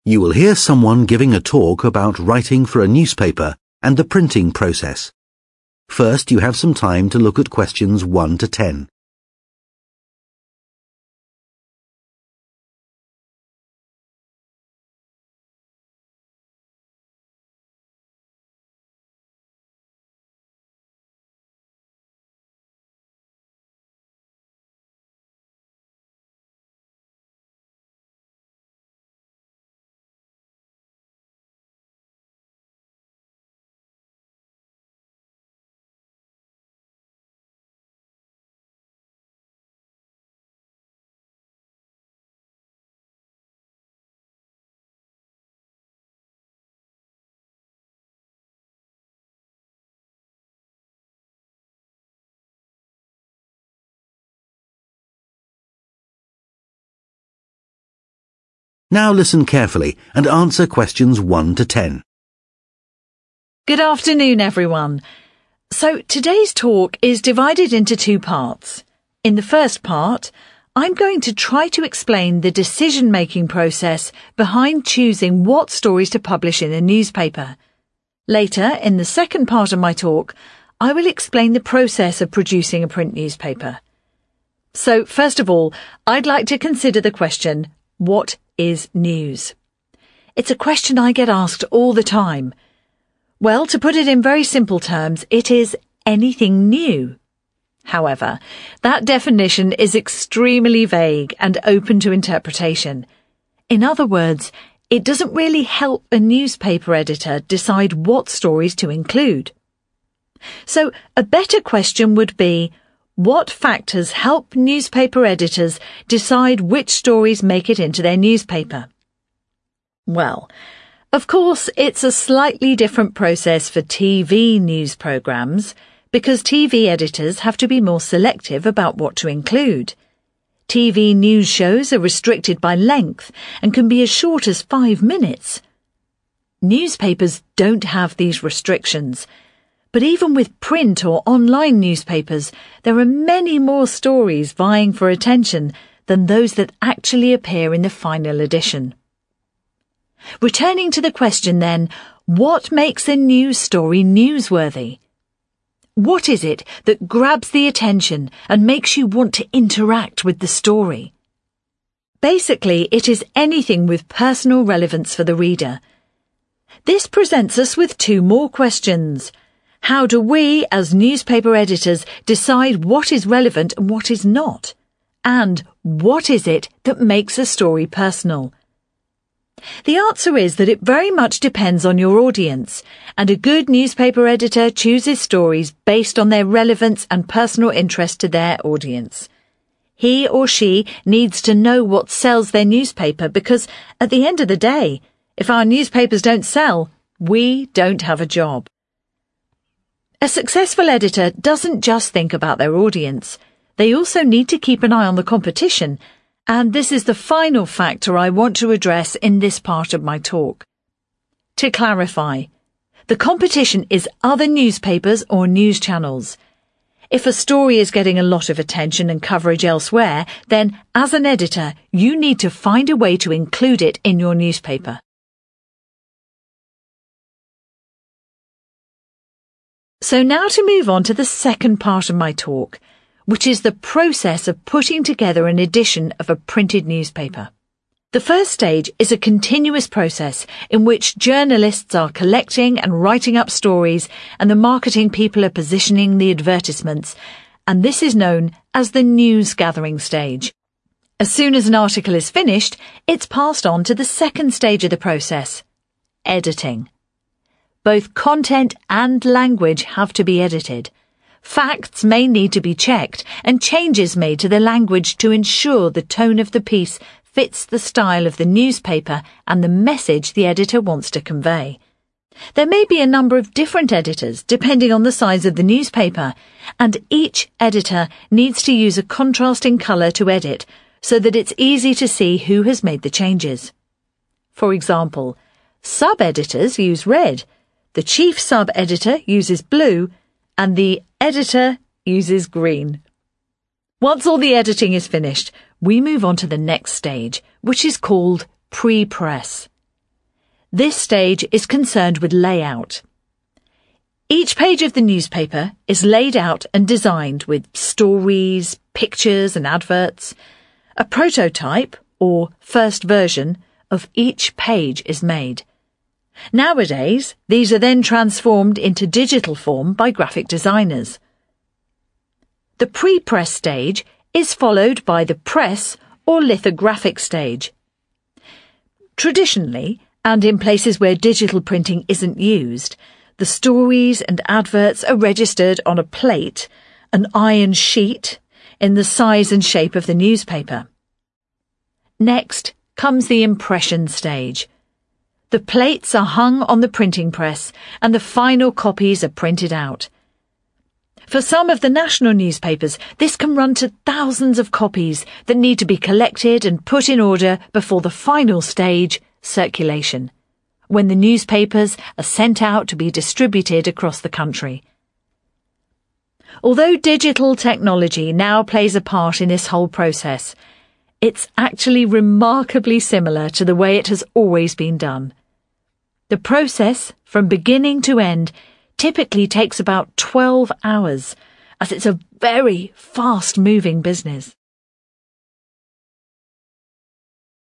You will hear someone giving a talk about writing for a newspaper and the printing process. First, you have some time to look at questions 1 to 10. Now listen carefully and answer questions 1 to 10. Good afternoon, everyone. So today's talk is divided into 2 parts. In the first part, I'm going to try to explain the decision-making process behind choosing what stories to publish in a newspaper. Later, in the second part of my talk, I will explain the process of producing a print newspaper. So, first of all, I'd like to consider the question, what is news? It's a question I get asked all the time. Well, to put it in very simple terms, it is anything new. However, that definition is extremely vague and open to interpretation. In other words, it doesn't really help a newspaper editor decide what stories to include. So, a better question would be, what factors help newspaper editors decide which stories make it into their newspaper? Well, of course, it's a slightly different process for TV news programs because TV editors have to be more selective about what to include. TV news shows are restricted by length and can be as short as 5 minutes. Newspapers don't have these restrictions. But even with print or online newspapers, there are many more stories vying for attention than those that actually appear in the final edition. Returning to the question then, what makes a news story newsworthy? What is it that grabs the attention and makes you want to interact with the story? Basically, it is anything with personal relevance for the reader. This presents us with 2 more questions. How do we, as newspaper editors, decide what is relevant and what is not? And what is it that makes a story personal? The answer is that it very much depends on your audience, and a good newspaper editor chooses stories based on their relevance and personal interest to their audience. He or she needs to know what sells their newspaper because, at the end of the day, if our newspapers don't sell, we don't have a job. A successful editor doesn't just think about their audience. They also need to keep an eye on the competition, and this is the final factor I want to address in this part of my talk. To clarify, the competition is other newspapers or news channels. If a story is getting a lot of attention and coverage elsewhere, then as an editor, you need to find a way to include it in your newspaper. So now to move on to the second part of my talk, which is the process of putting together an edition of a printed newspaper. The first stage is a continuous process in which journalists are collecting and writing up stories and the marketing people are positioning the advertisements, and this is known as the news gathering stage. As soon as an article is finished, it's passed on to the second stage of the process, editing. Both content and language have to be edited. Facts may need to be checked and changes made to the language to ensure the tone of the piece fits the style of the newspaper and the message the editor wants to convey. There may be a number of different editors depending on the size of the newspaper, and each editor needs to use a contrasting colour to edit so that it's easy to see who has made the changes. For example, sub-editors use red, the chief sub-editor uses blue, and the editor uses green. Once all the editing is finished, we move on to the next stage, which is called pre-press. This stage is concerned with layout. Each page of the newspaper is laid out and designed with stories, pictures and adverts. A prototype, or first version, of each page is made. Nowadays, these are then transformed into digital form by graphic designers. The pre-press stage is followed by the press or lithographic stage. Traditionally, and in places where digital printing isn't used, the stories and adverts are registered on a plate, an iron sheet, in the size and shape of the newspaper. Next comes the impression stage. The plates are hung on the printing press and the final copies are printed out. For some of the national newspapers, this can run to thousands of copies that need to be collected and put in order before the final stage, circulation, when the newspapers are sent out to be distributed across the country. Although digital technology now plays a part in this whole process, it's actually remarkably similar to the way it has always been done. The process, from beginning to end, typically takes about 12 hours, as it's a very fast-moving business.